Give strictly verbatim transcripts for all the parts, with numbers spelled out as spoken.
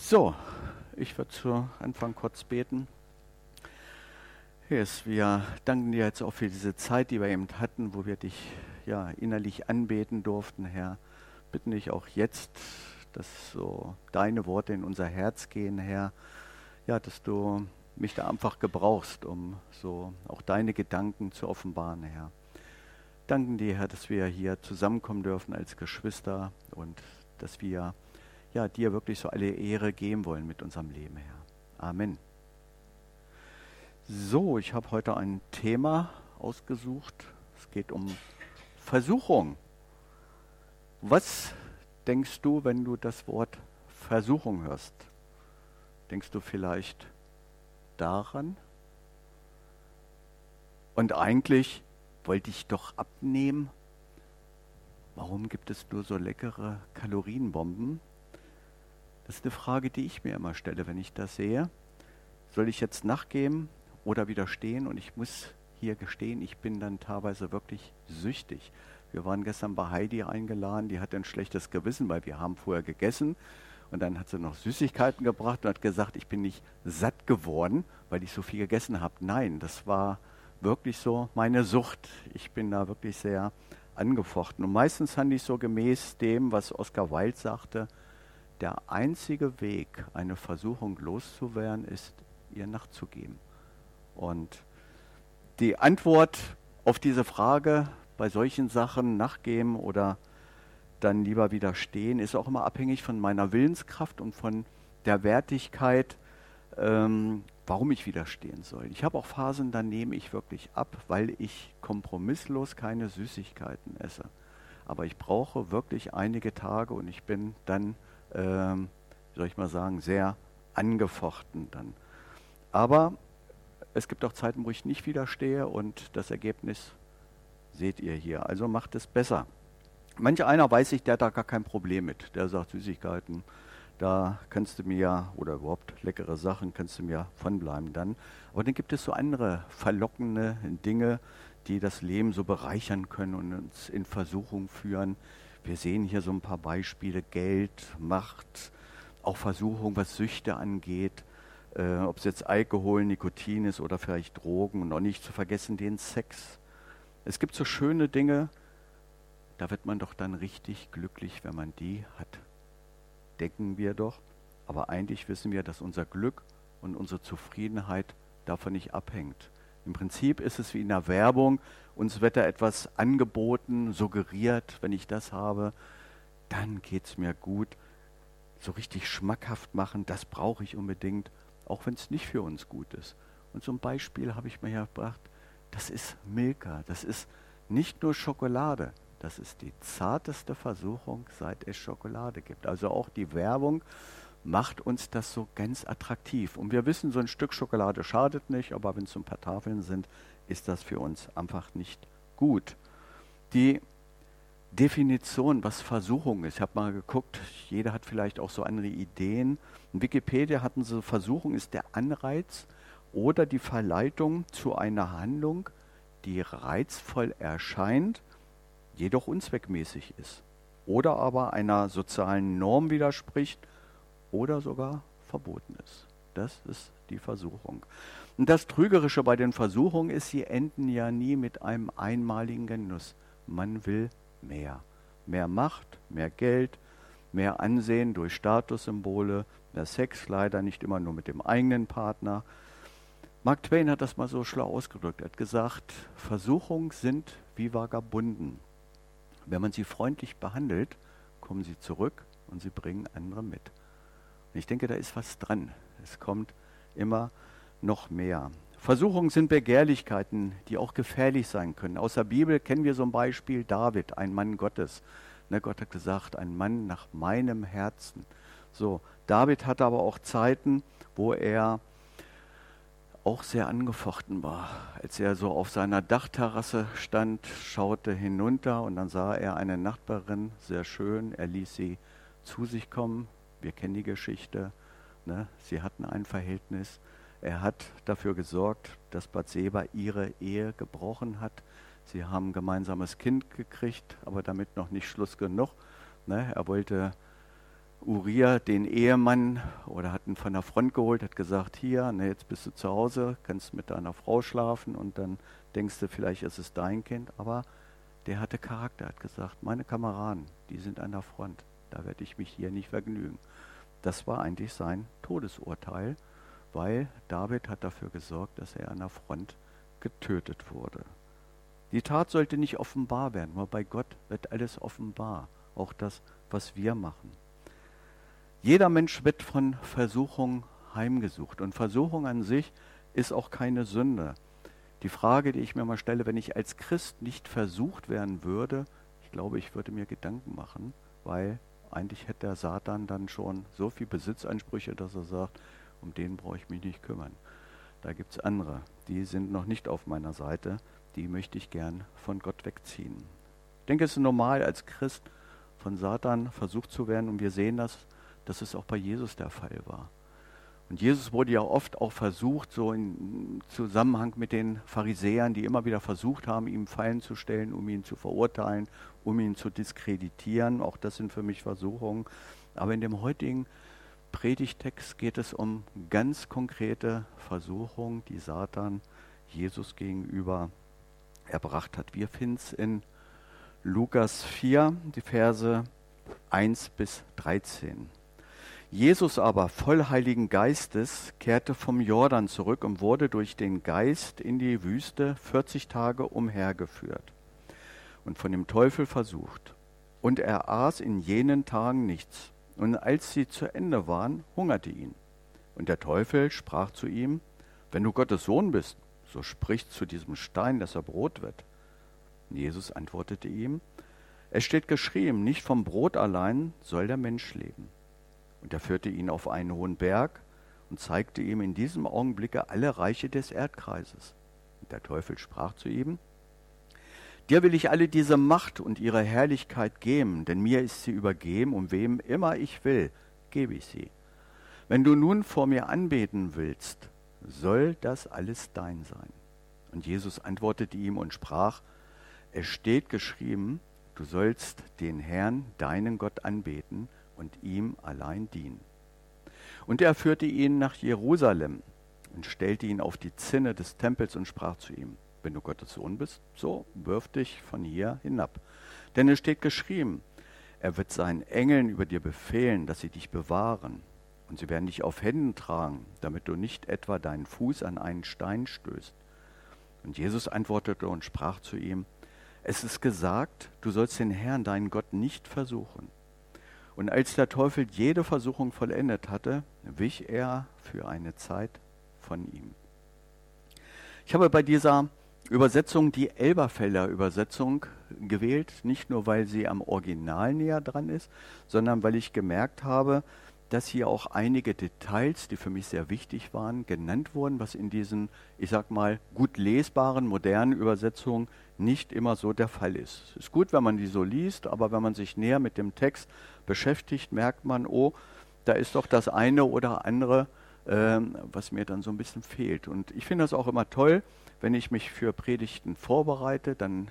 So, ich würde zu Anfang kurz beten. Jesus, wir danken dir jetzt auch für diese Zeit, die wir eben hatten, wo wir dich ja innerlich anbeten durften, Herr. Bitten dich auch jetzt, dass so deine Worte in unser Herz gehen, Herr. Ja, dass du mich da einfach gebrauchst, um so auch deine Gedanken zu offenbaren, Herr. Danken dir, Herr, dass wir hier zusammenkommen dürfen als Geschwister und dass wir ja, dir wirklich so alle Ehre geben wollen mit unserem Leben, Herr. Amen. So, ich habe heute ein Thema ausgesucht. Es geht um Versuchung. Was denkst du, wenn du das Wort Versuchung hörst? Denkst du vielleicht daran? Und eigentlich wollte ich doch abnehmen. Warum gibt es nur so leckere Kalorienbomben? Das ist eine Frage, die ich mir immer stelle, wenn ich das sehe. Soll ich jetzt nachgeben oder widerstehen? Und ich muss hier gestehen, ich bin dann teilweise wirklich süchtig. Wir waren gestern bei Heidi eingeladen, die hatte ein schlechtes Gewissen, weil wir haben vorher gegessen. Und dann hat sie noch Süßigkeiten gebracht und hat gesagt, ich bin nicht satt geworden, weil ich so viel gegessen habe. Nein, das war wirklich so meine Sucht. Ich bin da wirklich sehr angefochten. Und meistens handle ich so gemäß dem, was Oscar Wilde sagte, der einzige Weg, eine Versuchung loszuwerden, ist, ihr nachzugeben. Und die Antwort auf diese Frage, bei solchen Sachen nachgeben oder dann lieber widerstehen, ist auch immer abhängig von meiner Willenskraft und von der Wertigkeit, ähm, warum ich widerstehen soll. Ich habe auch Phasen, da nehme ich wirklich ab, weil ich kompromisslos keine Süßigkeiten esse. Aber ich brauche wirklich einige Tage und ich bin dann Ähm, soll ich mal sagen, sehr angefochten dann. Aber es gibt auch Zeiten, wo ich nicht widerstehe und das Ergebnis seht ihr hier. Also macht es besser. Manch einer weiß ich, der hat da gar kein Problem mit. Der sagt, Süßigkeiten, da kannst du mir, oder überhaupt leckere Sachen, kannst du mir von bleiben dann. Aber dann gibt es so andere verlockende Dinge, die das Leben so bereichern können und uns in Versuchung führen. Wir sehen hier so ein paar Beispiele, Geld, Macht, auch Versuchung, was Süchte angeht, äh, ob es jetzt Alkohol, Nikotin ist oder vielleicht Drogen und auch nicht zu vergessen den Sex. Es gibt so schöne Dinge, da wird man doch dann richtig glücklich, wenn man die hat. Denken wir doch, aber eigentlich wissen wir, dass unser Glück und unsere Zufriedenheit davon nicht abhängt. Im Prinzip ist es wie in der Werbung, uns wird da etwas angeboten, suggeriert, wenn ich das habe, dann geht es mir gut. So richtig schmackhaft machen, das brauche ich unbedingt, auch wenn es nicht für uns gut ist. Und so ein Beispiel habe ich mir ja gebracht, das ist Milka, das ist nicht nur Schokolade, das ist die zarteste Versuchung, seit es Schokolade gibt. Also auch die Werbung macht uns das so ganz attraktiv. Und wir wissen, so ein Stück Schokolade schadet nicht, aber wenn es so ein paar Tafeln sind, ist das für uns einfach nicht gut. Die Definition, was Versuchung ist, ich habe mal geguckt, jeder hat vielleicht auch so andere Ideen. In Wikipedia hatten sie, Versuchung ist der Anreiz oder die Verleitung zu einer Handlung, die reizvoll erscheint, jedoch unzweckmäßig ist. Oder aber einer sozialen Norm widerspricht, oder sogar verboten ist. Das ist die Versuchung. Und das Trügerische bei den Versuchungen ist, sie enden ja nie mit einem einmaligen Genuss. Man will mehr. Mehr Macht, mehr Geld, mehr Ansehen durch Statussymbole, mehr Sex, leider nicht immer nur mit dem eigenen Partner. Mark Twain hat das mal so schlau ausgedrückt. Er hat gesagt, Versuchungen sind wie Vagabunden. Wenn man sie freundlich behandelt, kommen sie zurück und sie bringen andere mit. Ich denke, da ist was dran. Es kommt immer noch mehr. Versuchungen sind Begehrlichkeiten, die auch gefährlich sein können. Aus der Bibel kennen wir so ein Beispiel David, ein Mann Gottes. Ne, Gott hat gesagt, ein Mann nach meinem Herzen. So, David hatte aber auch Zeiten, wo er auch sehr angefochten war. Als er so auf seiner Dachterrasse stand, schaute hinunter und dann sah er eine Nachbarin, sehr schön. Er ließ sie zu sich kommen. Wir kennen die Geschichte, ne? Sie hatten ein Verhältnis. Er hat dafür gesorgt, dass Bathseba ihre Ehe gebrochen hat. Sie haben ein gemeinsames Kind gekriegt, aber damit noch nicht Schluss genug. Ne? Er wollte Uriah den Ehemann oder hat ihn von der Front geholt, hat gesagt, hier, ne, jetzt bist du zu Hause, kannst mit deiner Frau schlafen und dann denkst du, vielleicht ist es dein Kind. Aber der hatte Charakter, hat gesagt, meine Kameraden, die sind an der Front, da werde ich mich hier nicht vergnügen. Das war eigentlich sein Todesurteil, weil David hat dafür gesorgt, dass er an der Front getötet wurde. Die Tat sollte nicht offenbar werden, weil bei Gott wird alles offenbar, auch das, was wir machen. Jeder Mensch wird von Versuchung heimgesucht und Versuchung an sich ist auch keine Sünde. Die Frage, die ich mir mal stelle, wenn ich als Christ nicht versucht werden würde, ich glaube, ich würde mir Gedanken machen, weil eigentlich hätte der Satan dann schon so viel Besitzansprüche, dass er sagt, um den brauche ich mich nicht kümmern. Da gibt es andere, die sind noch nicht auf meiner Seite, die möchte ich gern von Gott wegziehen. Ich denke, es ist normal, als Christ von Satan versucht zu werden und wir sehen das, dass es auch bei Jesus der Fall war. Und Jesus wurde ja oft auch versucht, so in Zusammenhang mit den Pharisäern, die immer wieder versucht haben, ihm Fallen zu stellen, um ihn zu verurteilen, um ihn zu diskreditieren. Auch das sind für mich Versuchungen. Aber in dem heutigen Predigtext geht es um ganz konkrete Versuchungen, die Satan Jesus gegenüber erbracht hat. Wir finden es in Lukas vier, die Verse eins bis dreizehn. Jesus aber, voll Heiligen Geistes, kehrte vom Jordan zurück und wurde durch den Geist in die Wüste vierzig Tage umhergeführt und von dem Teufel versucht. Und er aß in jenen Tagen nichts. Und als sie zu Ende waren, hungerte ihn. Und der Teufel sprach zu ihm, wenn du Gottes Sohn bist, so sprich zu diesem Stein, dass er Brot wird. Und Jesus antwortete ihm, es steht geschrieben, nicht vom Brot allein soll der Mensch leben. Und er führte ihn auf einen hohen Berg und zeigte ihm in diesem Augenblicke alle Reiche des Erdkreises. Und der Teufel sprach zu ihm, dir will ich alle diese Macht und ihre Herrlichkeit geben, denn mir ist sie übergeben, und wem immer ich will, gebe ich sie. Wenn du nun vor mir anbeten willst, soll das alles dein sein. Und Jesus antwortete ihm und sprach, es steht geschrieben, du sollst den Herrn, deinen Gott, anbeten und ihm allein dienen. Und er führte ihn nach Jerusalem und stellte ihn auf die Zinne des Tempels und sprach zu ihm, wenn du Gottes Sohn bist, so wirf dich von hier hinab. Denn es steht geschrieben, er wird seinen Engeln über dir befehlen, dass sie dich bewahren. Und sie werden dich auf Händen tragen, damit du nicht etwa deinen Fuß an einen Stein stößt. Und Jesus antwortete und sprach zu ihm, es ist gesagt, du sollst den Herrn, deinen Gott, nicht versuchen. Und als der Teufel jede Versuchung vollendet hatte, wich er für eine Zeit von ihm. Ich habe bei dieser Übersetzung die Elberfelder Übersetzung gewählt, nicht nur, weil sie am Original näher dran ist, sondern weil ich gemerkt habe, dass hier auch einige Details, die für mich sehr wichtig waren, genannt wurden, was in diesen, ich sag mal, gut lesbaren, modernen Übersetzungen nicht immer so der Fall ist. Es ist gut, wenn man die so liest, aber wenn man sich näher mit dem Text beschäftigt, merkt man, oh, da ist doch das eine oder andere, ähm, was mir dann so ein bisschen fehlt. Und ich finde das auch immer toll, wenn ich mich für Predigten vorbereite, dann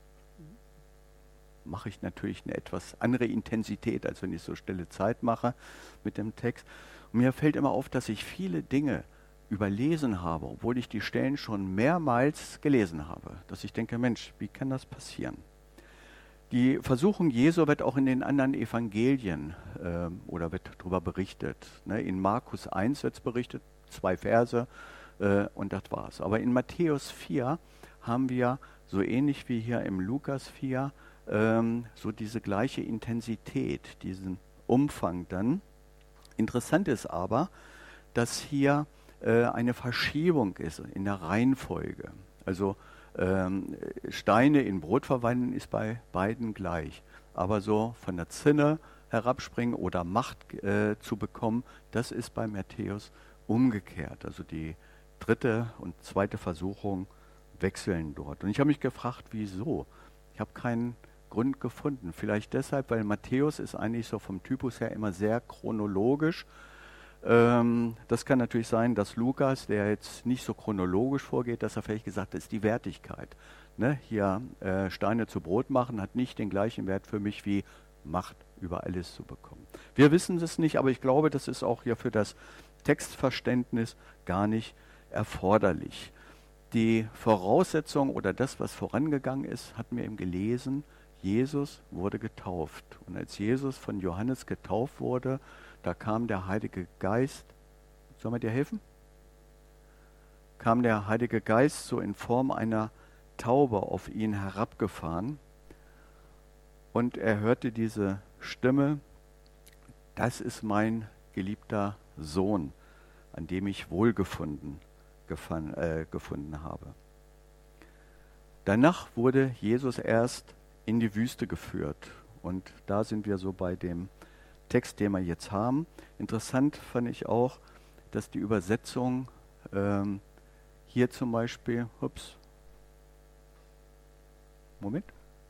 mache ich natürlich eine etwas andere Intensität, als wenn ich so stille Zeit mache mit dem Text. Und mir fällt immer auf, dass ich viele Dinge überlesen habe, obwohl ich die Stellen schon mehrmals gelesen habe. Dass ich denke, Mensch, wie kann das passieren? Die Versuchung Jesu wird auch in den anderen Evangelien äh, oder wird darüber berichtet. Ne? In Markus eins wird es berichtet, zwei Verse äh, und das war's. Aber in Matthäus vier haben wir, so ähnlich wie hier im Lukas vier, ähm, so diese gleiche Intensität, diesen Umfang dann. Interessant ist aber, dass hier äh, eine Verschiebung ist in der Reihenfolge. Also ähm, Steine in Brot verwandeln ist bei beiden gleich. Aber so von der Zinne herabspringen oder Macht äh, zu bekommen, das ist bei Matthäus umgekehrt. Also die dritte und zweite Versuchung wechseln dort. Und ich habe mich gefragt, wieso? Ich habe keinen Grund gefunden. Vielleicht deshalb, weil Matthäus ist eigentlich so vom Typus her immer sehr chronologisch. Ähm, das kann natürlich sein, dass Lukas, der jetzt nicht so chronologisch vorgeht, dass er vielleicht gesagt hat, das ist die Wertigkeit. Ne? Hier äh, Steine zu Brot machen hat nicht den gleichen Wert für mich wie Macht über alles zu bekommen. Wir wissen es nicht, aber ich glaube, das ist auch hier für das Textverständnis gar nicht erforderlich. Die Voraussetzung oder das, was vorangegangen ist, hatten wir eben gelesen, Jesus wurde getauft. Und als Jesus von Johannes getauft wurde, da kam der Heilige Geist, soll man dir helfen? Kam der Heilige Geist so in Form einer Taube auf ihn herabgefahren und er hörte diese Stimme, das ist mein geliebter Sohn, an dem ich Wohlgefunden gefallen, äh, gefunden habe. Danach wurde Jesus erst in die Wüste geführt und da sind wir so bei dem Text, den wir jetzt haben. Interessant fand ich auch, dass die Übersetzung ähm, hier zum Beispiel, ups, Moment,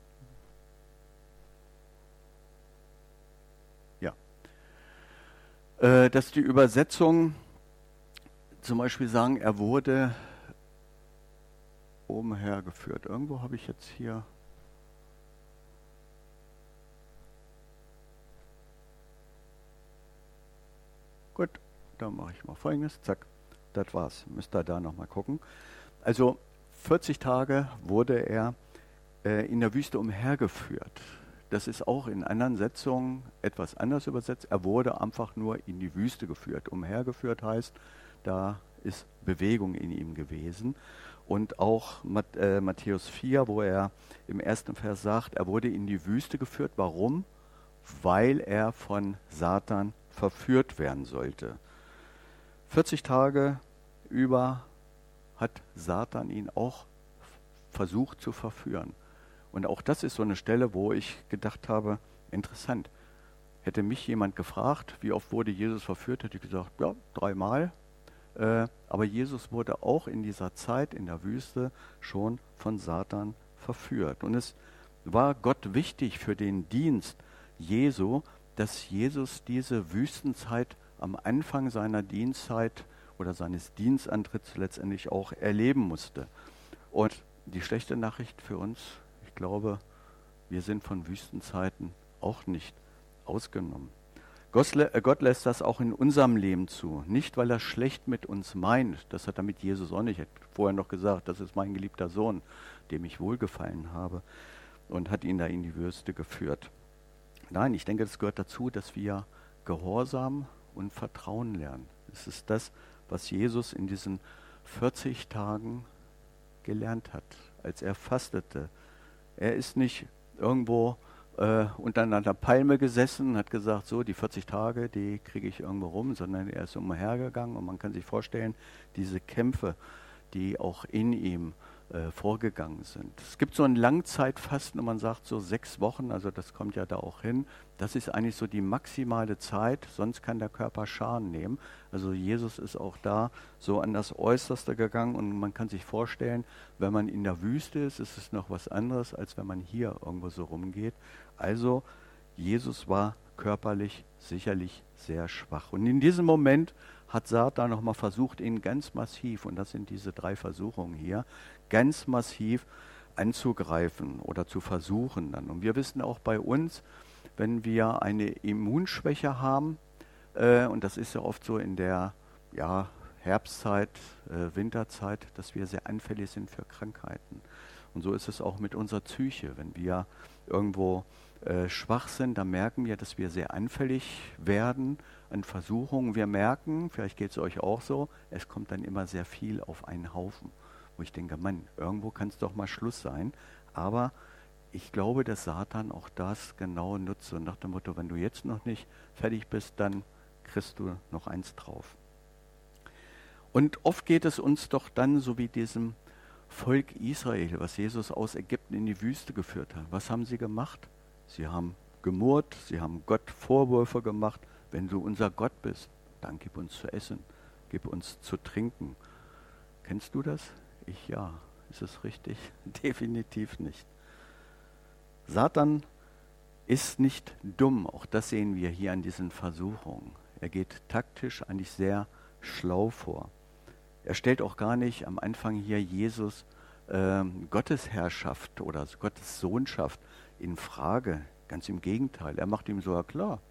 ja, äh, dass die Übersetzung zum Beispiel sagen, er wurde umhergeführt. Irgendwo habe ich jetzt hier gut, dann mache ich mal Folgendes, zack, das war's. Müsst ihr da nochmal gucken. Also vierzig Tage wurde er äh, in der Wüste umhergeführt. Das ist auch in anderen Setzungen etwas anders übersetzt. Er wurde einfach nur in die Wüste geführt. Umhergeführt heißt, da ist Bewegung in ihm gewesen. Und auch Mat äh, Matthäus vier, wo er im ersten Vers sagt, er wurde in die Wüste geführt. Warum? Weil er von Satan verführt werden sollte. vierzig Tage über hat Satan ihn auch versucht zu verführen. Und auch das ist so eine Stelle, wo ich gedacht habe, interessant. Hätte mich jemand gefragt, wie oft wurde Jesus verführt, hätte ich gesagt, ja, dreimal. Äh, aber Jesus wurde auch in dieser Zeit in der Wüste schon von Satan verführt. Und es war Gott wichtig für den Dienst Jesu, dass Jesus diese Wüstenzeit am Anfang seiner Dienstzeit oder seines Dienstantritts letztendlich auch erleben musste. Und die schlechte Nachricht für uns, ich glaube, wir sind von Wüstenzeiten auch nicht ausgenommen. Gott lässt das auch in unserem Leben zu. Nicht, weil er schlecht mit uns meint, das hat er mit Jesus auch nicht. Er hat vorher noch gesagt, das ist mein geliebter Sohn, dem ich wohlgefallen habe, und hat ihn da in die Wüste geführt. Nein, ich denke, das gehört dazu, dass wir Gehorsam und Vertrauen lernen. Es ist das, was Jesus in diesen vierzig Tagen gelernt hat, als er fastete. Er ist nicht irgendwo äh, unter einer Palme gesessen und hat gesagt, so die vierzig Tage, die kriege ich irgendwo rum, sondern er ist umhergegangen und man kann sich vorstellen, diese Kämpfe, die auch in ihm äh, vorgegangen sind. Es gibt so ein Langzeitfasten und man sagt so sechs Wochen, also das kommt ja da auch hin. Das ist eigentlich so die maximale Zeit, sonst kann der Körper Schaden nehmen. Also Jesus ist auch da so an das Äußerste gegangen und man kann sich vorstellen, wenn man in der Wüste ist, ist es noch was anderes, als wenn man hier irgendwo so rumgeht. Also Jesus war körperlich sicherlich sehr schwach. Und in diesem Moment hat Satan nochmal versucht, ihn ganz massiv, und das sind diese drei Versuchungen hier, ganz massiv anzugreifen oder zu versuchen dann. Und wir wissen auch bei uns, wenn wir eine Immunschwäche haben, äh, und das ist ja oft so in der ja, Herbstzeit, äh, Winterzeit, dass wir sehr anfällig sind für Krankheiten. Und so ist es auch mit unserer Psyche. Wenn wir irgendwo äh, schwach sind, dann merken wir, dass wir sehr anfällig werden an Versuchungen. Wir merken, vielleicht geht es euch auch so, es kommt dann immer sehr viel auf einen Haufen, wo ich denke, Mann, irgendwo kann es doch mal Schluss sein. Aber ich glaube, dass Satan auch das genau nutzt und nach dem Motto, wenn du jetzt noch nicht fertig bist, dann kriegst du noch eins drauf. Und oft geht es uns doch dann so wie diesem Volk Israel, was Jesus aus Ägypten in die Wüste geführt hat. Was haben sie gemacht? Sie haben gemurrt, sie haben Gott Vorwürfe gemacht. Wenn du unser Gott bist, dann gib uns zu essen, gib uns zu trinken. Kennst du das? Ich ja. Ist es richtig? Definitiv nicht. Satan ist nicht dumm, auch das sehen wir hier an diesen Versuchungen. Er geht taktisch eigentlich sehr schlau vor. Er stellt auch gar nicht am Anfang hier Jesus ähm, Gottes Herrschaft oder Gottes Sohnschaft in Frage. Ganz im Gegenteil, er macht ihm sogar klar,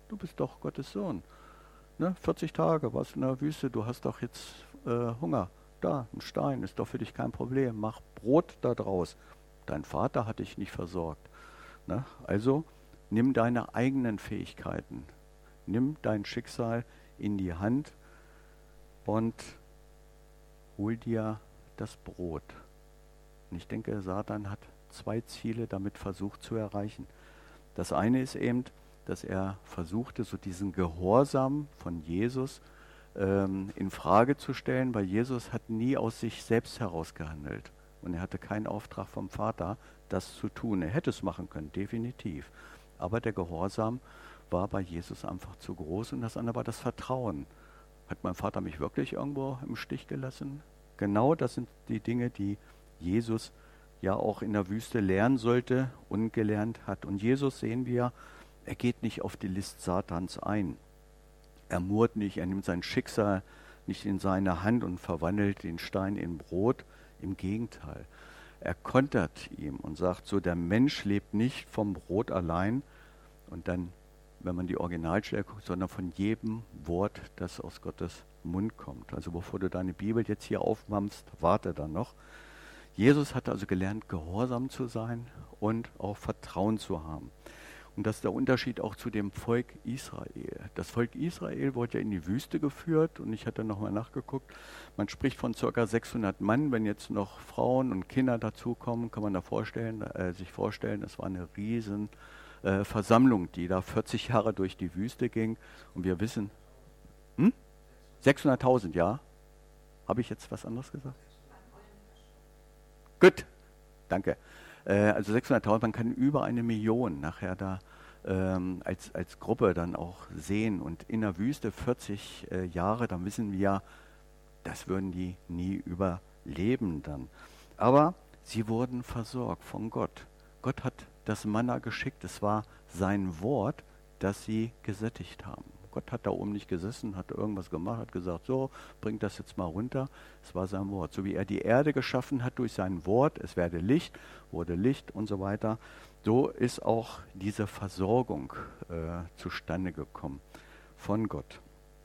du bist doch Gottes Sohn. Ne? vierzig Tage warst du in der Wüste, du hast doch jetzt äh, Hunger. Da, ein Stein, ist doch für dich kein Problem. Mach Brot da draus. Dein Vater hat dich nicht versorgt. Ne? Also nimm deine eigenen Fähigkeiten, nimm dein Schicksal in die Hand und hol dir das Brot. Und ich denke, Satan hat zwei Ziele damit versucht zu erreichen. Das eine ist eben, dass er versuchte, so diesen Gehorsam von Jesus ähm, in Frage zu stellen, weil Jesus hat nie aus sich selbst heraus gehandelt. Und er hatte keinen Auftrag vom Vater, das zu tun. Er hätte es machen können, definitiv. Aber der Gehorsam war bei Jesus einfach zu groß und das andere war das Vertrauen. Hat mein Vater mich wirklich irgendwo im Stich gelassen? Genau das sind die Dinge, die Jesus ja auch in der Wüste lernen sollte und gelernt hat. Und Jesus sehen wir, er geht nicht auf die List Satans ein. Er murrt nicht, er nimmt sein Schicksal nicht in seine Hand und verwandelt den Stein in Brot. Im Gegenteil, er kontert ihm und sagt so, der Mensch lebt nicht vom Brot allein und dann, wenn man die Originalstelle guckt, sondern von jedem Wort, das aus Gottes Mund kommt. Also bevor du deine Bibel jetzt hier aufmammst, warte dann noch. Jesus hat also gelernt, gehorsam zu sein und auch Vertrauen zu haben. Und das ist der Unterschied auch zu dem Volk Israel. Das Volk Israel wurde ja in die Wüste geführt und ich hatte nochmal nachgeguckt. Man spricht von ca. sechshundert Mann. Wenn jetzt noch Frauen und Kinder dazukommen, kann man da vorstellen, äh, sich vorstellen, es war eine riesen äh, Versammlung, die da vierzig Jahre durch die Wüste ging. Und wir wissen, hm? sechshunderttausend, ja? Habe ich jetzt was anderes gesagt? Gut, danke. Also sechshunderttausend, man kann über eine Million nachher da ähm, als, als Gruppe dann auch sehen. Und in der Wüste vierzig äh, Jahre, dann wissen wir, das würden die nie überleben dann. Aber sie wurden versorgt von Gott. Gott hat das Manna geschickt. Es war sein Wort, das sie gesättigt haben. Gott hat da oben nicht gesessen, hat irgendwas gemacht, hat gesagt, so, bringt das jetzt mal runter. Es war sein Wort. So wie er die Erde geschaffen hat durch sein Wort, es werde Licht, wurde Licht und so weiter, so ist auch diese Versorgung äh, zustande gekommen von Gott.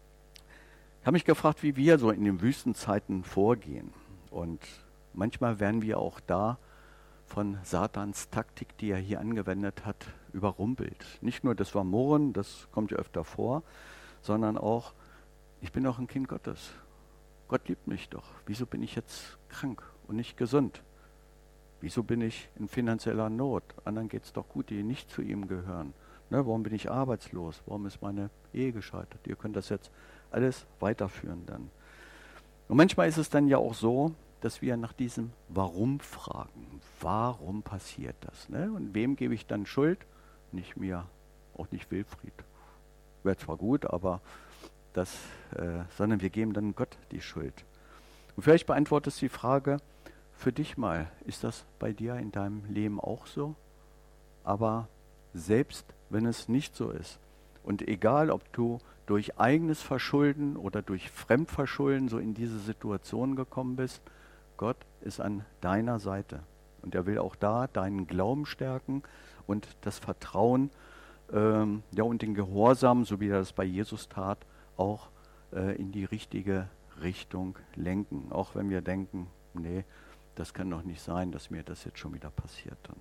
Ich habe mich gefragt, wie wir so in den Wüstenzeiten vorgehen. Und manchmal werden wir auch da von Satans Taktik, die er hier angewendet hat, überrumpelt. Nicht nur das war Murren, das kommt ja öfter vor, sondern auch, ich bin doch ein Kind Gottes. Gott liebt mich doch. Wieso bin ich jetzt krank und nicht gesund? Wieso bin ich in finanzieller Not? Anderen geht es doch gut, die nicht zu ihm gehören. Ne, warum bin ich arbeitslos? Warum ist meine Ehe gescheitert? Ihr könnt das jetzt alles weiterführen dann. Und manchmal ist es dann ja auch so, dass wir nach diesem Warum fragen. Warum passiert das? Ne? Und wem gebe ich dann Schuld? Nicht mir, auch nicht Wilfried. Wäre zwar gut, aber das, äh, sondern wir geben dann Gott die Schuld. Und vielleicht beantwortest du die Frage für dich mal, ist das bei dir in deinem Leben auch so? Aber selbst wenn es nicht so ist und egal, ob du durch eigenes Verschulden oder durch Fremdverschulden so in diese Situation gekommen bist, Gott ist an deiner Seite und er will auch da deinen Glauben stärken und das Vertrauen ähm, ja, und den Gehorsam, so wie er das bei Jesus tat, auch äh, in die richtige Richtung lenken. Auch wenn wir denken, nee, das kann doch nicht sein, dass mir das jetzt schon wieder passiert dann.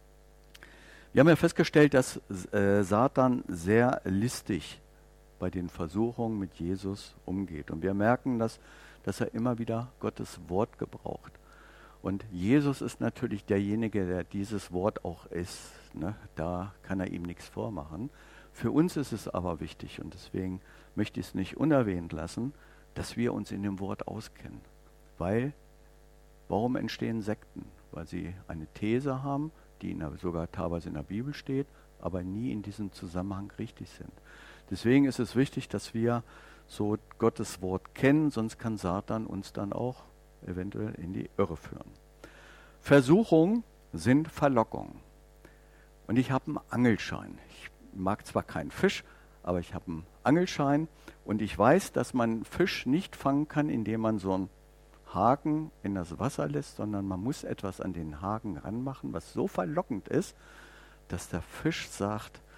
Wir haben ja festgestellt, dass äh, Satan sehr listig bei den Versuchungen mit Jesus umgeht. Und wir merken, dass, dass er immer wieder Gottes Wort gebraucht. Und Jesus ist natürlich derjenige, der dieses Wort auch ist. Ne? Da kann er ihm nichts vormachen. Für uns ist es aber wichtig, und deswegen möchte ich es nicht unerwähnt lassen, dass wir uns in dem Wort auskennen. Weil, warum entstehen Sekten? Weil sie eine These haben, die in der, sogar teilweise in der Bibel steht, aber nie in diesem Zusammenhang richtig sind. Deswegen ist es wichtig, dass wir so Gottes Wort kennen, sonst kann Satan uns dann auch eventuell in die Irre führen. Versuchungen sind Verlockungen. Und ich habe einen Angelschein. Ich mag zwar keinen Fisch, aber ich habe einen Angelschein und ich weiß, dass man Fisch nicht fangen kann, indem man so einen Haken in das Wasser lässt, sondern man muss etwas an den Haken ranmachen, was so verlockend ist, dass der Fisch sagt,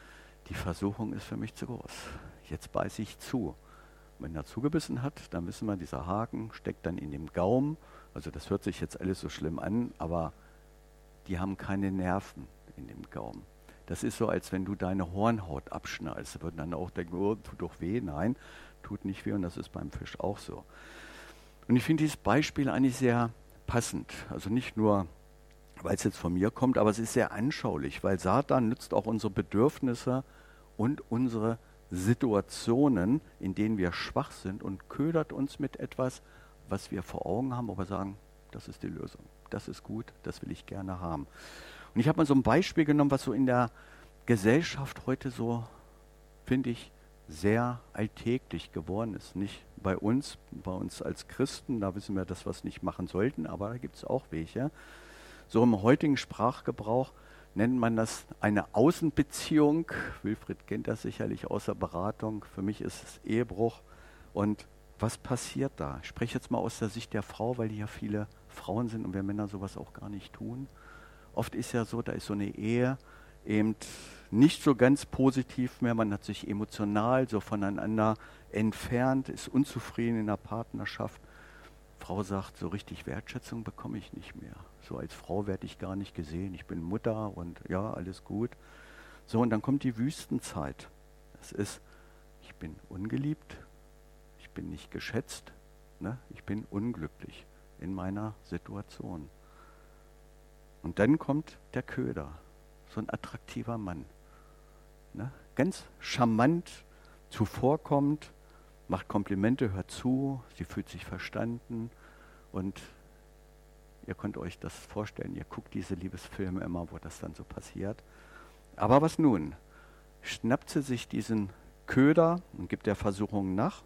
die Versuchung ist für mich zu groß. Jetzt beiße ich zu. Wenn er zugebissen hat, dann wissen wir, dieser Haken steckt dann in dem Gaumen. Also das hört sich jetzt alles so schlimm an, aber die haben keine Nerven in dem Gaumen. Das ist so, als wenn du deine Hornhaut abschneidest. Da würden dann auch denken, oh, tut doch weh. Nein, tut nicht weh, und das ist beim Fisch auch so. Und ich finde dieses Beispiel eigentlich sehr passend. Also nicht nur, weil es jetzt von mir kommt, aber es ist sehr anschaulich, weil Satan nützt auch unsere Bedürfnisse und unsere Situationen, in denen wir schwach sind, und ködert uns mit etwas, was wir vor Augen haben, aber sagen, das ist die Lösung, das ist gut, das will ich gerne haben. Und ich habe mal so ein Beispiel genommen, was so in der Gesellschaft heute so, finde ich, sehr alltäglich geworden ist. Nicht bei uns, bei uns als Christen, da wissen wir, dass wir es nicht machen sollten, aber da gibt es auch welche. So im heutigen Sprachgebrauch nennt man das eine Außenbeziehung. Wilfried kennt das sicherlich aus der Beratung. Für mich ist es Ehebruch. Und was passiert da? Ich spreche jetzt mal aus der Sicht der Frau, weil hier viele Frauen sind und wir Männer sowas auch gar nicht tun. Oft ist ja so, da ist so eine Ehe eben nicht so ganz positiv mehr. Man hat sich emotional so voneinander entfernt, ist unzufrieden in der Partnerschaft. Frau sagt, so richtig Wertschätzung bekomme ich nicht mehr. So als Frau werde ich gar nicht gesehen. Ich bin Mutter und ja, alles gut. So, und dann kommt die Wüstenzeit. Das ist, ich bin ungeliebt, ich bin nicht geschätzt, ne? Ich bin unglücklich in meiner Situation. Und dann kommt der Köder, so ein attraktiver Mann. Ne? Ganz charmant, zuvorkommend, macht Komplimente, hört zu, sie fühlt sich verstanden, und ihr könnt euch das vorstellen, ihr guckt diese Liebesfilme immer, wo das dann so passiert. Aber was nun? Schnappt sie sich diesen Köder und gibt der Versuchung nach?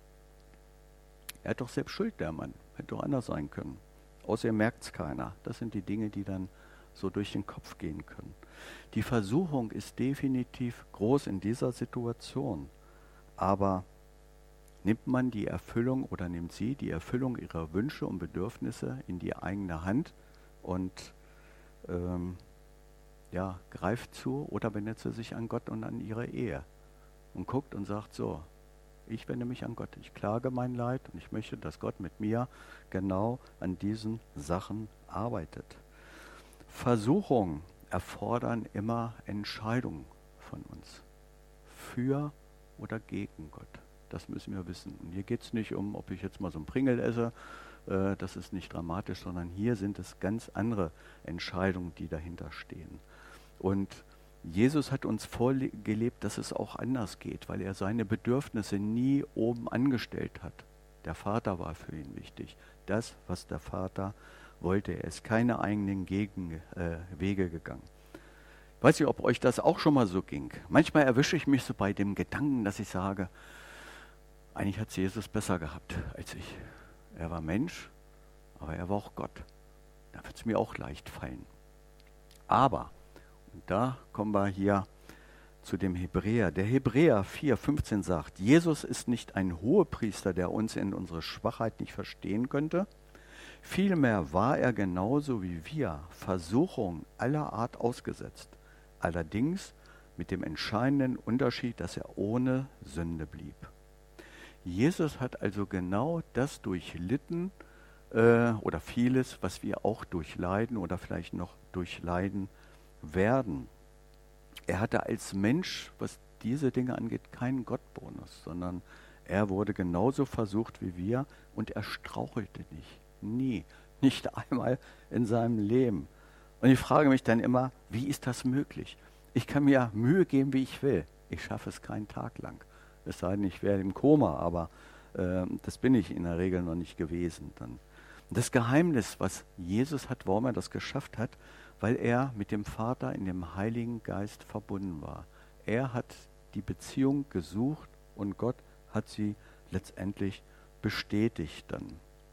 Er hat doch selbst Schuld, der Mann. Hätte doch anders sein können. Außerdem merkt es keiner. Das sind die Dinge, die dann so durch den Kopf gehen können. Die Versuchung ist definitiv groß in dieser Situation. Aber nimmt man die Erfüllung oder nimmt sie die Erfüllung ihrer Wünsche und Bedürfnisse in die eigene Hand und ähm, ja, greift zu, oder wendet sie sich an Gott und an ihre Ehe und guckt und sagt so, ich wende mich an Gott, ich klage mein Leid und ich möchte, dass Gott mit mir genau an diesen Sachen arbeitet. Versuchungen erfordern immer Entscheidungen von uns. Für oder gegen Gott. Das müssen wir wissen. Und hier geht es nicht um, ob ich jetzt mal so einen Pringel esse, äh, das ist nicht dramatisch, sondern hier sind es ganz andere Entscheidungen, die dahinter stehen. Und Jesus hat uns vorgelebt, dass es auch anders geht, weil er seine Bedürfnisse nie oben angestellt hat. Der Vater war für ihn wichtig. Das, was der Vater wollte. Er ist keine eigenen Gegen, äh, Wege gegangen. Ich weiß nicht, ob euch das auch schon mal so ging. Manchmal erwische ich mich so bei dem Gedanken, dass ich sage, eigentlich hat es Jesus besser gehabt als ich. Er war Mensch, aber er war auch Gott. Da wird es mir auch leicht fallen. Aber, und da kommen wir hier zu dem Hebräer. Der Hebräer vier fünfzehn sagt, Jesus ist nicht ein Hohepriester, der uns in unserer Schwachheit nicht verstehen könnte. Vielmehr war er genauso wie wir Versuchungen aller Art ausgesetzt. Allerdings mit dem entscheidenden Unterschied, dass er ohne Sünde blieb. Jesus hat also genau das durchlitten äh, oder vieles, was wir auch durchleiden oder vielleicht noch durchleiden werden. Er hatte als Mensch, was diese Dinge angeht, keinen Gottbonus, sondern er wurde genauso versucht wie wir und er strauchelte nicht. Nie. Nicht einmal in seinem Leben. Und ich frage mich dann immer, wie ist das möglich? Ich kann mir Mühe geben, wie ich will. Ich schaffe es keinen Tag lang. Es sei denn, ich wäre im Koma, aber äh, das bin ich in der Regel noch nicht gewesen. Dann. Das Geheimnis, was Jesus hat, warum er das geschafft hat, weil er mit dem Vater in dem Heiligen Geist verbunden war. Er hat die Beziehung gesucht und Gott hat sie letztendlich bestätigt dann.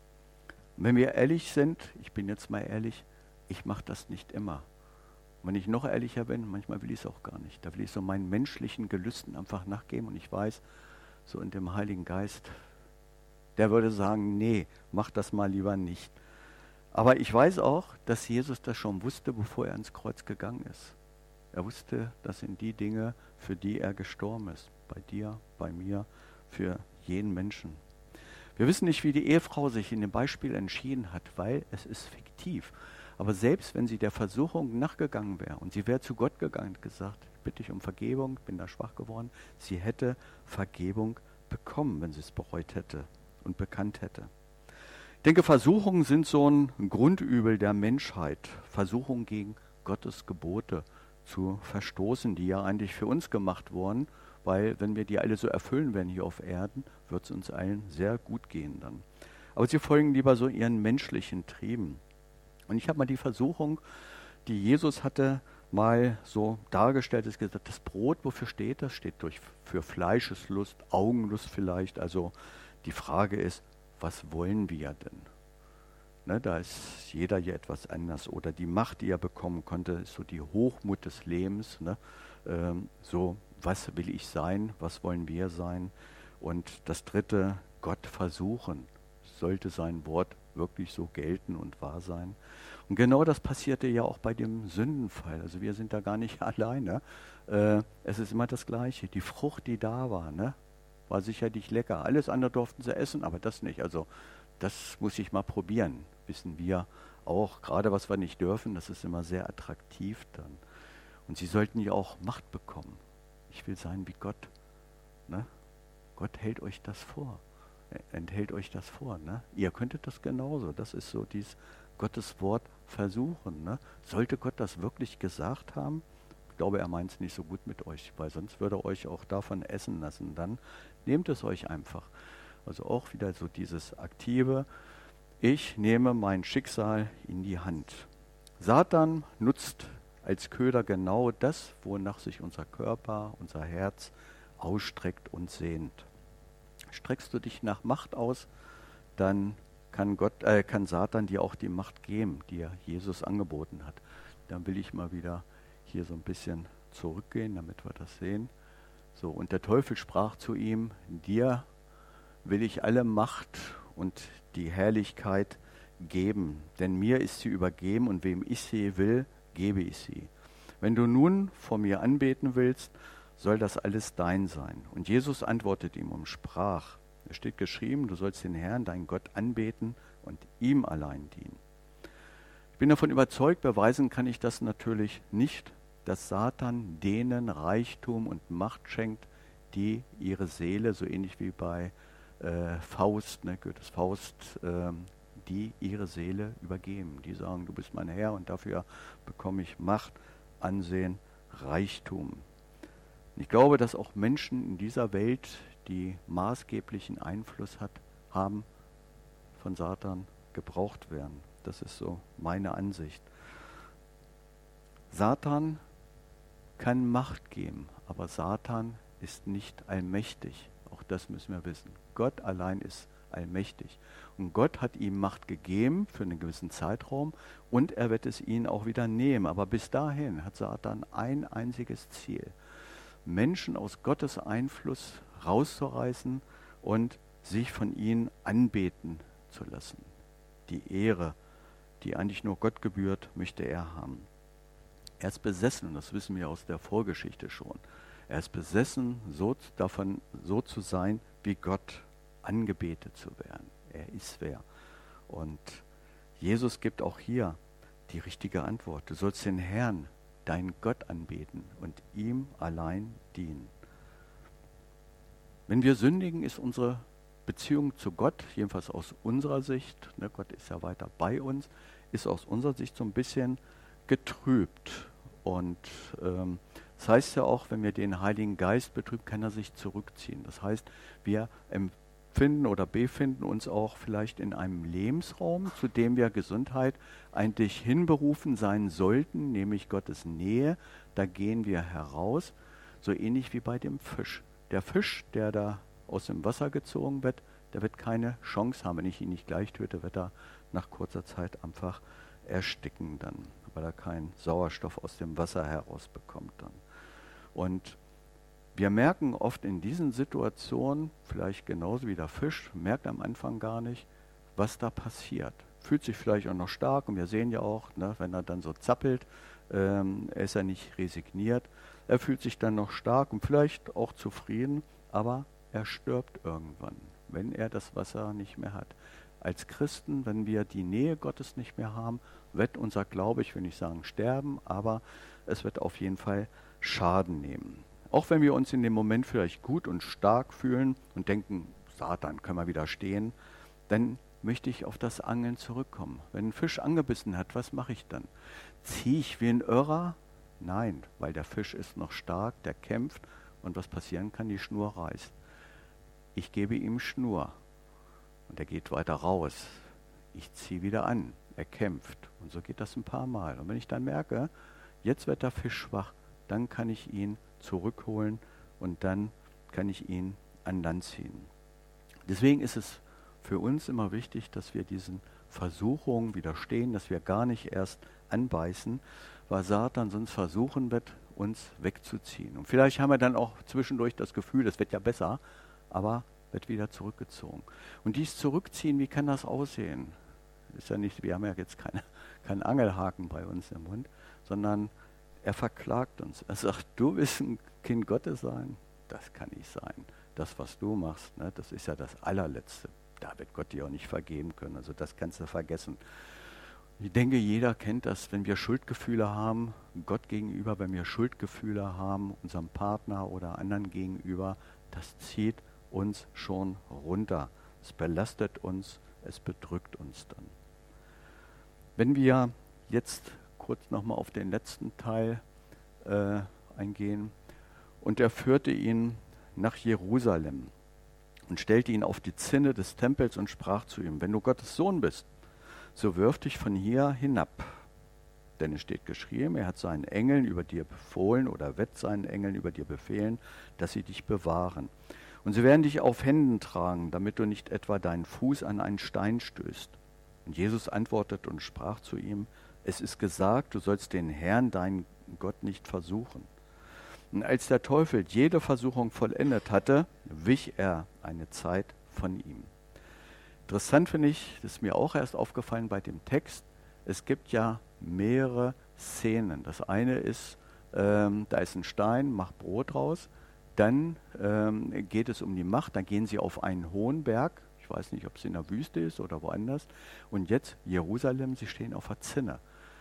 Und wenn wir ehrlich sind, ich bin jetzt mal ehrlich, ich mache das nicht immer. Und wenn ich noch ehrlicher bin, manchmal will ich es auch gar nicht. Da will ich so meinen menschlichen Gelüsten einfach nachgeben und ich weiß, so in dem Heiligen Geist, der würde sagen, nee, mach das mal lieber nicht. Aber ich weiß auch, dass Jesus das schon wusste, bevor er ans Kreuz gegangen ist. Er wusste, das sind die Dinge, für die er gestorben ist. Bei dir, bei mir, für jeden Menschen. Wir wissen nicht, wie die Ehefrau sich in dem Beispiel entschieden hat, weil es ist fiktiv. Aber selbst wenn sie der Versuchung nachgegangen wäre und sie wäre zu Gott gegangen und gesagt, ich bitte dich um Vergebung, bin da schwach geworden, sie hätte Vergebung bekommen, wenn sie es bereut hätte und bekannt hätte. Ich denke, Versuchungen sind so ein Grundübel der Menschheit. Versuchungen gegen Gottes Gebote zu verstoßen, die ja eigentlich für uns gemacht wurden, weil wenn wir die alle so erfüllen werden hier auf Erden, wird es uns allen sehr gut gehen dann. Aber sie folgen lieber so ihren menschlichen Trieben. Und ich habe mal die Versuchung, die Jesus hatte, mal so dargestellt, ist gesagt, das Brot, wofür steht das? Steht durch, für Fleischeslust, Augenlust vielleicht. Also die Frage ist, was wollen wir denn? Ne, da ist jeder hier etwas anders. Oder die Macht, die er bekommen konnte, ist so die Hochmut des Lebens. Ne? Ähm, so, was will ich sein? Was wollen wir sein? Und das dritte, Gott versuchen. Sollte sein Wort wirklich so gelten und wahr sein? Und genau das passierte ja auch bei dem Sündenfall. Also wir sind da gar nicht alleine. Äh, es ist immer das Gleiche. Die Frucht, die da war, ne, war sicherlich lecker. Alles andere durften sie essen, aber das nicht. Also das muss ich mal probieren. Wissen wir auch, gerade was wir nicht dürfen, das ist immer sehr attraktiv dann. Und sie sollten ja auch Macht bekommen. Ich will sein wie Gott. Ne? Gott hält euch das vor. Er enthält euch das vor. Ne? Ihr könntet das genauso. Das ist so dieses Gottes Wort versuchen. Ne? Sollte Gott das wirklich gesagt haben? Ich glaube, er meint es nicht so gut mit euch, weil sonst würde er euch auch davon essen lassen. Dann nehmt es euch einfach. Also auch wieder so dieses aktive, ich nehme mein Schicksal in die Hand. Satan nutzt als Köder genau das, wonach sich unser Körper, unser Herz ausstreckt und sehnt. Streckst du dich nach Macht aus, dann kann, Gott, äh, kann Satan dir auch die Macht geben, die er Jesus angeboten hat. Dann will ich mal wieder hier so ein bisschen zurückgehen, damit wir das sehen. So, und der Teufel sprach zu ihm, dir will ich alle Macht und die Herrlichkeit geben, denn mir ist sie übergeben und wem ich sie will, gebe ich sie. Wenn du nun vor mir anbeten willst, soll das alles dein sein. Und Jesus antwortete ihm und sprach, es steht geschrieben, du sollst den Herrn, deinen Gott, anbeten und ihm allein dienen. Ich bin davon überzeugt, beweisen kann ich das natürlich nicht, dass Satan denen Reichtum und Macht schenkt, die ihre Seele, so ähnlich wie bei äh, Faust, ne, Goethes Faust, äh, die ihre Seele übergeben. Die sagen, du bist mein Herr und dafür bekomme ich Macht, Ansehen, Reichtum. Ich glaube, dass auch Menschen in dieser Welt, die maßgeblichen Einfluss hat, haben, von Satan gebraucht werden. Das ist so meine Ansicht. Satan kann Macht geben, aber Satan ist nicht allmächtig. Auch das müssen wir wissen. Gott allein ist allmächtig. Und Gott hat ihm Macht gegeben für einen gewissen Zeitraum und er wird es ihnen auch wieder nehmen. Aber bis dahin hat Satan ein einziges Ziel. Menschen aus Gottes Einfluss rauszureißen und sich von ihnen anbeten zu lassen. Die Ehre, die eigentlich nur Gott gebührt, möchte er haben. Er ist besessen, und das wissen wir aus der Vorgeschichte schon. Er ist besessen, so davon so zu sein, wie Gott, angebetet zu werden. Er ist wer. Und Jesus gibt auch hier die richtige Antwort. Du sollst den Herrn, deinen Gott, anbeten und ihm allein dienen. Wenn wir sündigen, ist unsere Beziehung zu Gott, jedenfalls aus unserer Sicht, ne, Gott ist ja weiter bei uns, ist aus unserer Sicht so ein bisschen getrübt. Und ähm, das heißt ja auch, wenn wir den Heiligen Geist betrüben, kann er sich zurückziehen. Das heißt, wir empfinden oder befinden uns auch vielleicht in einem Lebensraum, zu dem wir Gesundheit eigentlich hinberufen sein sollten, nämlich Gottes Nähe. Da gehen wir heraus, so ähnlich wie bei dem Fisch. Der Fisch, der da aus dem Wasser gezogen wird, der wird keine Chance haben. Wenn ich ihn nicht gleich töte, wird er nach kurzer Zeit einfach ersticken dann, weil er keinen Sauerstoff aus dem Wasser herausbekommt dann. Und wir merken oft in diesen Situationen, vielleicht genauso wie der Fisch, merkt am Anfang gar nicht, was da passiert. Fühlt sich vielleicht auch noch stark und wir sehen ja auch, ne, wenn er dann so zappelt, Ähm, er ist ja nicht resigniert. Er fühlt sich dann noch stark und vielleicht auch zufrieden, aber er stirbt irgendwann, wenn er das Wasser nicht mehr hat. Als Christen, wenn wir die Nähe Gottes nicht mehr haben, wird unser Glaube, ich will nicht sagen sterben, aber es wird auf jeden Fall Schaden nehmen. Auch wenn wir uns in dem Moment vielleicht gut und stark fühlen und denken, Satan, können wir widerstehen, dann möchte ich auf das Angeln zurückkommen. Wenn ein Fisch angebissen hat, was mache ich dann? Ziehe ich wie ein Irrer? Nein, weil der Fisch ist noch stark, der kämpft und was passieren kann, die Schnur reißt. Ich gebe ihm Schnur und er geht weiter raus. Ich ziehe wieder an, er kämpft und so geht das ein paar Mal. Und wenn ich dann merke, jetzt wird der Fisch schwach, dann kann ich ihn zurückholen und dann kann ich ihn an Land ziehen. Deswegen ist es für uns immer wichtig, dass wir diesen Versuchungen widerstehen, dass wir gar nicht erst anbeißen, weil Satan sonst versuchen wird, uns wegzuziehen. Und vielleicht haben wir dann auch zwischendurch das Gefühl, es wird ja besser, aber wird wieder zurückgezogen. Und dies Zurückziehen, wie kann das aussehen? Ist ja nicht, wir haben ja jetzt keine, keinen Angelhaken bei uns im Mund, sondern er verklagt uns. Er sagt, du willst ein Kind Gottes sein? Das kann nicht sein. Das, was du machst, ne, das ist ja das Allerletzte. Da wird Gott dir auch nicht vergeben können. Also das kannst du vergessen. Ich denke, jeder kennt das, wenn wir Schuldgefühle haben, Gott gegenüber, wenn wir Schuldgefühle haben, unserem Partner oder anderen gegenüber, das zieht uns schon runter. Es belastet uns, es bedrückt uns dann. Wenn wir jetzt kurz nochmal auf den letzten Teil äh, eingehen. Und er führte ihn nach Jerusalem und stellte ihn auf die Zinne des Tempels und sprach zu ihm, wenn du Gottes Sohn bist, so wirf dich von hier hinab. Denn es steht geschrieben, er hat seinen Engeln über dir befohlen oder wird seinen Engeln über dir befehlen, dass sie dich bewahren. Und sie werden dich auf Händen tragen, damit du nicht etwa deinen Fuß an einen Stein stößt. Und Jesus antwortete und sprach zu ihm, es ist gesagt, du sollst den Herrn, deinen Gott, nicht versuchen. Und als der Teufel jede Versuchung vollendet hatte, wich er eine Zeit von ihm. Interessant finde ich, das ist mir auch erst aufgefallen bei dem Text, es gibt ja mehrere Szenen. Das eine ist, ähm, da ist ein Stein, mach Brot raus. Dann ähm, geht es um die Macht, dann gehen sie auf einen hohen Berg. Ich weiß nicht, ob es in der Wüste ist oder woanders. Und jetzt Jerusalem, sie stehen auf der Zinne.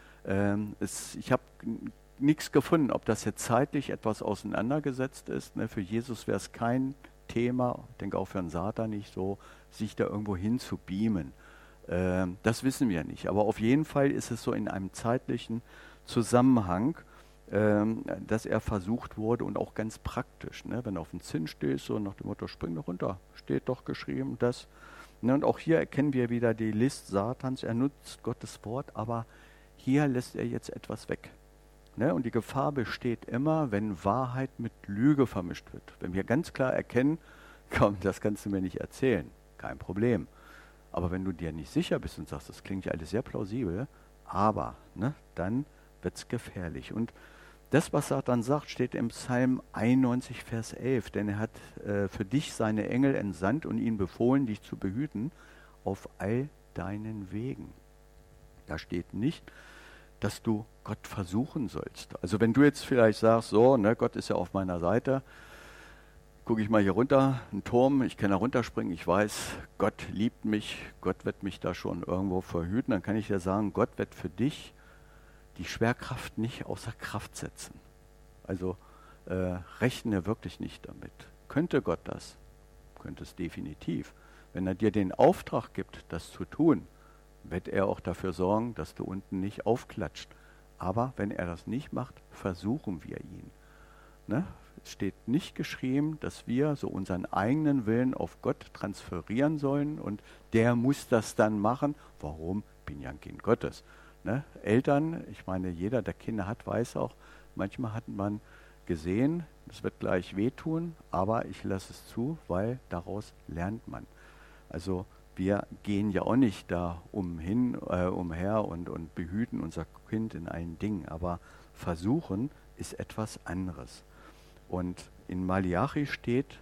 Ähm, es, ich habe nichts gefunden, ob das jetzt zeitlich etwas auseinandergesetzt ist. Ne? Für Jesus wäre es kein Thema, ich denke auch für einen Satan nicht so, sich da irgendwo hin zu beamen. Ähm, das wissen wir nicht. Aber auf jeden Fall ist es so in einem zeitlichen Zusammenhang, ähm, dass er versucht wurde und auch ganz praktisch. Ne? Wenn du auf den Zinn stehst, so nach dem Motto, spring doch runter, steht doch geschrieben, das. Ne? Und auch hier erkennen wir wieder die List Satans. Er nutzt Gottes Wort, aber hier lässt er jetzt etwas weg. Ne? Und die Gefahr besteht immer, wenn Wahrheit mit Lüge vermischt wird. Wenn wir ganz klar erkennen, komm, das kannst du mir nicht erzählen, kein Problem. Aber wenn du dir nicht sicher bist und sagst, das klingt ja alles sehr plausibel, aber, ne, dann wird es gefährlich. Und das, was Satan sagt, steht im Psalm einundneunzig, Vers elf. Denn er hat äh, für dich seine Engel entsandt und ihnen befohlen, dich zu behüten auf all deinen Wegen. Da steht nicht, dass du Gott versuchen sollst. Also wenn du jetzt vielleicht sagst, so, ne, Gott ist ja auf meiner Seite, gucke ich mal hier runter, ein Turm, ich kann da runterspringen, ich weiß, Gott liebt mich, Gott wird mich da schon irgendwo verhüten, dann kann ich dir sagen, Gott wird für dich die Schwerkraft nicht außer Kraft setzen. Also äh, rechne wirklich nicht damit. Könnte Gott das? Könnte es definitiv. Wenn er dir den Auftrag gibt, das zu tun, wird er auch dafür sorgen, dass du unten nicht aufklatscht. Aber wenn er das nicht macht, versuchen wir ihn. Ne? Es steht nicht geschrieben, dass wir so unseren eigenen Willen auf Gott transferieren sollen und der muss das dann machen. Warum? Bin ja ein Kind Gottes. Ne? Eltern, ich meine, jeder, der Kinder hat, weiß auch, manchmal hat man gesehen, es wird gleich wehtun, aber ich lasse es zu, weil daraus lernt man. Also wir gehen ja auch nicht da umhin, äh, umher und, und behüten unser Kind in allen Dingen, aber versuchen ist etwas anderes. Und in Malachi steht,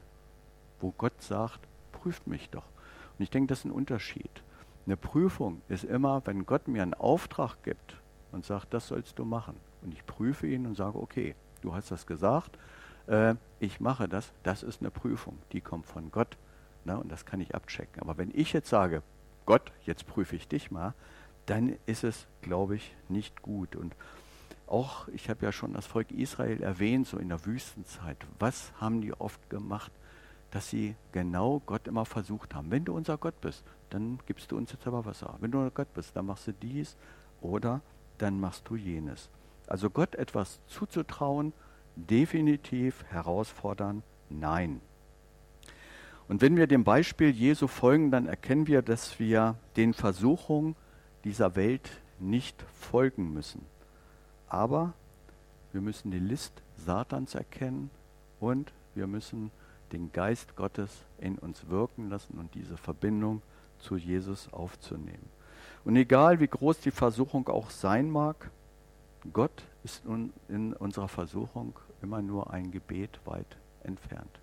wo Gott sagt, prüft mich doch. Und ich denke, das ist ein Unterschied. Eine Prüfung ist immer, wenn Gott mir einen Auftrag gibt und sagt, das sollst du machen, Und ich prüfe ihn und sage, okay, du hast das gesagt, äh, ich mache das, das ist eine Prüfung, die kommt von Gott, ne, und das kann ich abchecken. Aber wenn ich jetzt sage, Gott, jetzt prüfe ich dich mal, dann ist es, glaube ich, nicht gut. Und auch, ich habe ja schon das Volk Israel erwähnt, so in der Wüstenzeit. Was haben die oft gemacht, dass sie genau Gott immer versucht haben. Wenn du unser Gott bist, dann gibst du uns jetzt aber Wasser. Wenn du unser Gott bist, dann machst du dies oder dann machst du jenes. Also Gott etwas zuzutrauen, definitiv herausfordern, nein. Und wenn wir dem Beispiel Jesu folgen, dann erkennen wir, dass wir den Versuchungen dieser Welt nicht folgen müssen. Aber wir müssen die List Satans erkennen und wir müssen den Geist Gottes in uns wirken lassen und diese Verbindung zu Jesus aufzunehmen. Und egal wie groß die Versuchung auch sein mag, Gott ist in unserer Versuchung immer nur ein Gebet weit entfernt.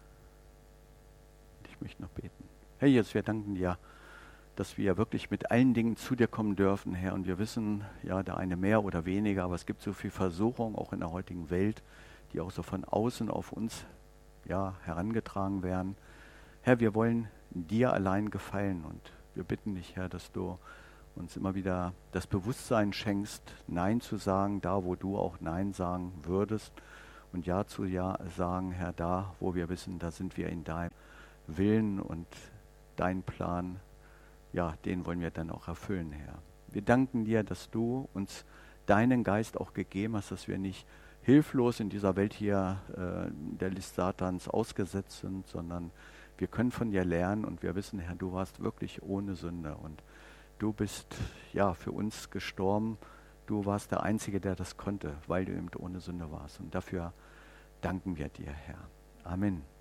Ich möchte noch beten. Herr Jesus, wir danken dir, dass wir wirklich mit allen Dingen zu dir kommen dürfen, Herr. Und wir wissen, ja, der eine mehr oder weniger, aber es gibt so viel Versuchung auch in der heutigen Welt, die auch so von außen auf uns ja, herangetragen werden. Herr, wir wollen dir allein gefallen und wir bitten dich, Herr, dass du uns immer wieder das Bewusstsein schenkst, Nein zu sagen, da wo du auch Nein sagen würdest und Ja zu Ja sagen, Herr, da wo wir wissen, da sind wir in deinem Willen und dein Plan, ja, den wollen wir dann auch erfüllen, Herr. Wir danken dir, dass du uns deinen Geist auch gegeben hast, dass wir nicht hilflos in dieser Welt hier äh, der List Satans ausgesetzt sind, sondern wir können von dir lernen und wir wissen, Herr, du warst wirklich ohne Sünde und du bist ja für uns gestorben. Du warst der Einzige, der das konnte, weil du eben ohne Sünde warst. Und dafür danken wir dir, Herr. Amen.